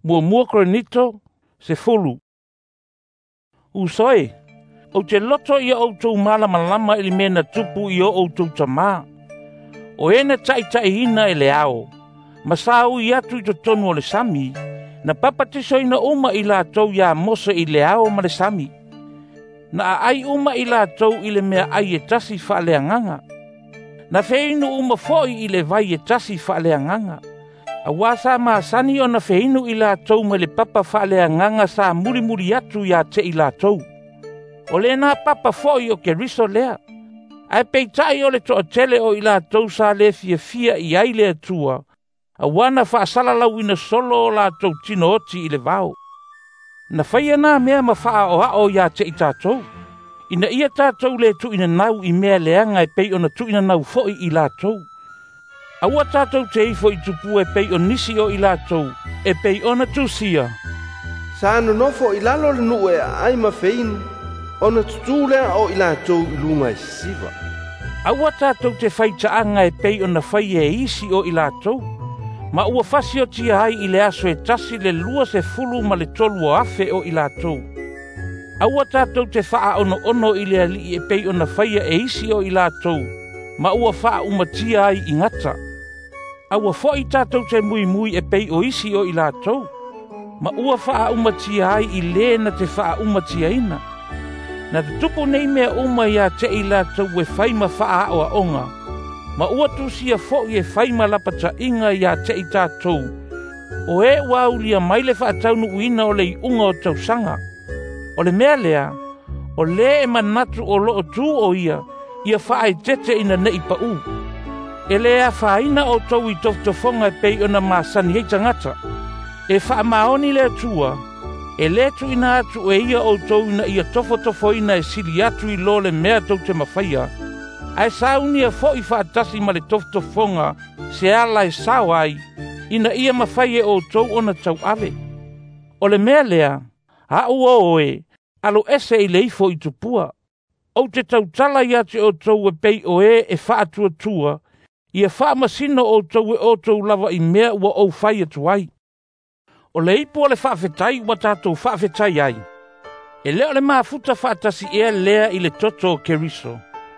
Mua Korinito, se fulu. Usoi, o te loto ia o tau malama ili mena tupu ia o tau tamā. O ena tai hina e le ao, masau i atu i to tonu o le sami, na papatiso ina uma i la tau ia mosa i le ao ma le sami. Na ai uma i la tau i le mea ai e tasi whaaleanganga. Na feinu uma foi i le vai e tasi whaaleanganga. A wasa maa sani o na feinu i la tau ma le papa whaaleanganga sa muri atu ia te i la tau. O le na papa foi o ke riso lea. Ai peitai o le toa tele o i la tau sa le fia i ai le atua. A wana whaasala lau ina solo o la tau tino oti i le vau. Na whaia nā mea ma wha o hao ia te i tātou. Ina ia tātou le tu ina nau i mea leanga e pei o na tu ina nau foi i lātou. Aua tātou te ifo i tupu e pei o nisi o i lātou, e pei o na tu sia. Sa anu nofo i lalo le nu e ai ma feinu, o na tutu lea o i lātou i lunga e siva. Aua tātou te whaita anga e pei o na whai e isi o i lātou. Ma ua fasi o tia hai i le aso e tasi le lua se fulu ma le tolu o afe o i lātou. Aua tātou te wha ono i le ali e pei o na whaia e isi o i lātou. Ma ua wha umatia ai i ngata. Aua foi tātou te mui e pei o isi o i lātou. Ma ua wha umatia ai i le na te wha umatia ina. Na te tupu nei mea uma ia te i lātou e whaima wha o a onga. Ma ua tusia foi e whaima lapata inga ia te i tātou. O e wau lia maile wha taunu uina o le i unga o tau sanga. O le mea lea, o le e manatu o loo tū o ia whae tete ina nei pa u. E lea whaina o tau i toftofonga e pei o na masani hei tangata. E wha maoni lea tua, e le tu ina atu e ia o tau ina ia tofo ina e sili atu i lo le mea tau te mawhaia. Ai saunia fo i whaatasi ma le toftofonga se ala e sawai ina ia mawhaia o tau o na tau ave. O le mea lea, ha ua oe, alo ese i leifo i tupua. O te tautala ia te o tau e pei o e whaatua tua, ia wha masino o tau e o tau lava i mea ua o whai atu ai. O leipo le whaafetai ua tātou whaafetai ai. E leo le maafuta whaatasi ea lea i le toto o keriso.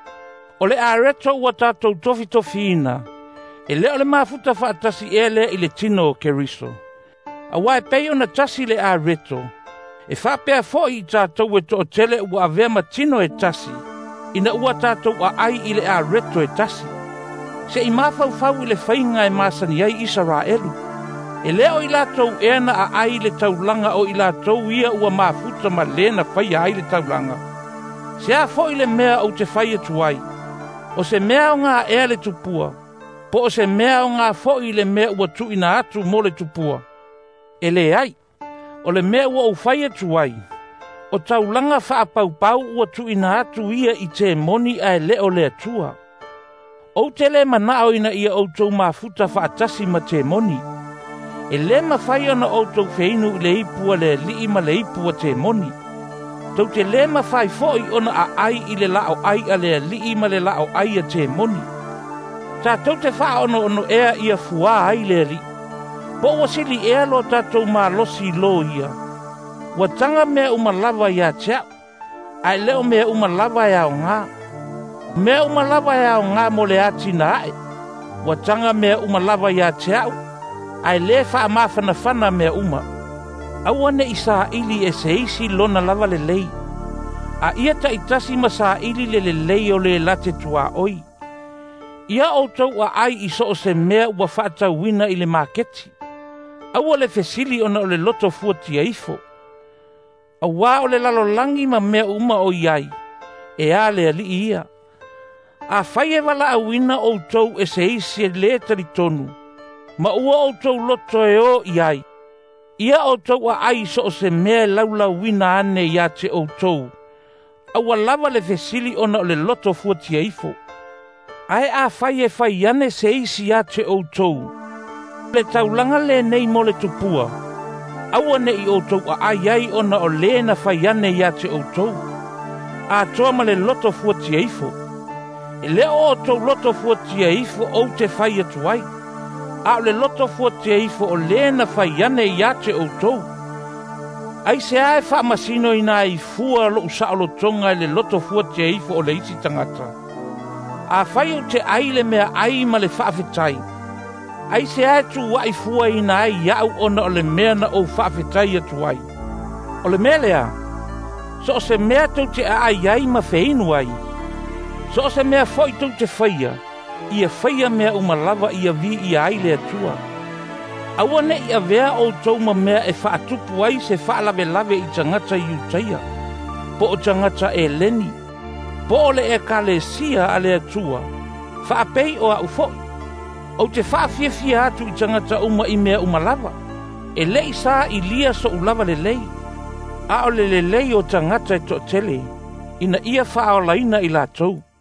O le areto ua tātou tofi ina. E leo le maafuta whaatasi ea lea i le tino o keriso. A wae pei o na tasi le areto. E whapea foi i tātou e to tele ua avea matino e tasi. Ina ua tātou a ai i le areto e tasi. Se i mawhau i le whainga e masani ai Israelu. E leo i lātou eana a ai le taulanga o i lātou ia ua mafuta ma lena whaia ai le taulanga. Se a foi le mea o te whaia tuai. O se mea o ngā ea le tupua. Po o se mea o ngā foi le mea ua tu ina atu mo le tupua. E le ai. O le mea ua o whaia tuai. O taulanga whaapau ua tu ina atu ia i te moni a le o le atua. O te le manao ina ia o tau mafuta whaatasi ma te moni. E le mawhaia na o tau whainu i le ipua le lii ma le ipua te moni. Tau te le mawhai foi ona a ai i le lao ai a le lii ma le lao ai a te moni. Ta tau te wha ono ea ia fua ai le lii. Po ua sili ea lo tātou mā losi lo ia. Ua tanga mea umalava ia tea. Ai leo mea umalava ia o ngā. Mea umalava ia o ngā mo le ati na ae. Ua tanga mea umalava ia tea. Ai le wha mawhana mea uma. Aua ne i saa ili e se isi lona lava le lei. A ia ta itasi ma saa ili le lei o le late tua oi. Ia o tau a ai i so o se mea ua whaata wina i le maketi. Aua le fesili ona o le loto fuatia ifo. Aua o le lalolangi ma mea uma o iai. E a le ali ia. A whaie wala a wina o tau e se isi e le tari tonu. Ma ua o tau loto e o iai. Ia o tau a ai so o se mea laula wina ane ia te o tau. Aua lava le fesili ona o le loto fuatia ifo. Ai a whaie whai ane se isi ia te o tau. Le taulanga le nei mo le tupua. Aua ne i o tau a ai ai ona o le na whai ane ia te o tau. A toa ma le loto fuatia ifo. E leo o tau loto fuatia ifo o te whai atu ai. A le loto fua te ifo o lena fai ane i ate o tou. Ai se ae wha masino ina i fua lo usao tonga le loto fua te ifo o le isi tangata. A fai o te aile mea ai ma le whaafetai. Ai se ae tu wai fua ina ai iau ona o le mea na o whaafetai atu ai. O le mea lea, so se mea tau te ai ai ma feinu ai. So se mea foi tau te whaia, ia whaia mea umalava ia vi ia ai le atua. Aua ne ia vea o tau ma mea e whaatupu ai se whaalawe lawe i tangata i utaia. Po o tangata e leni. Po o le e ka le sia a le atua. Whaapei o a ufoi. O te whaafia atu i tangata uma i mea umalava. E lei sa i lia so ulava le lei. A o le lei o tangata e to tele. Ina ia whaolaina i la tau.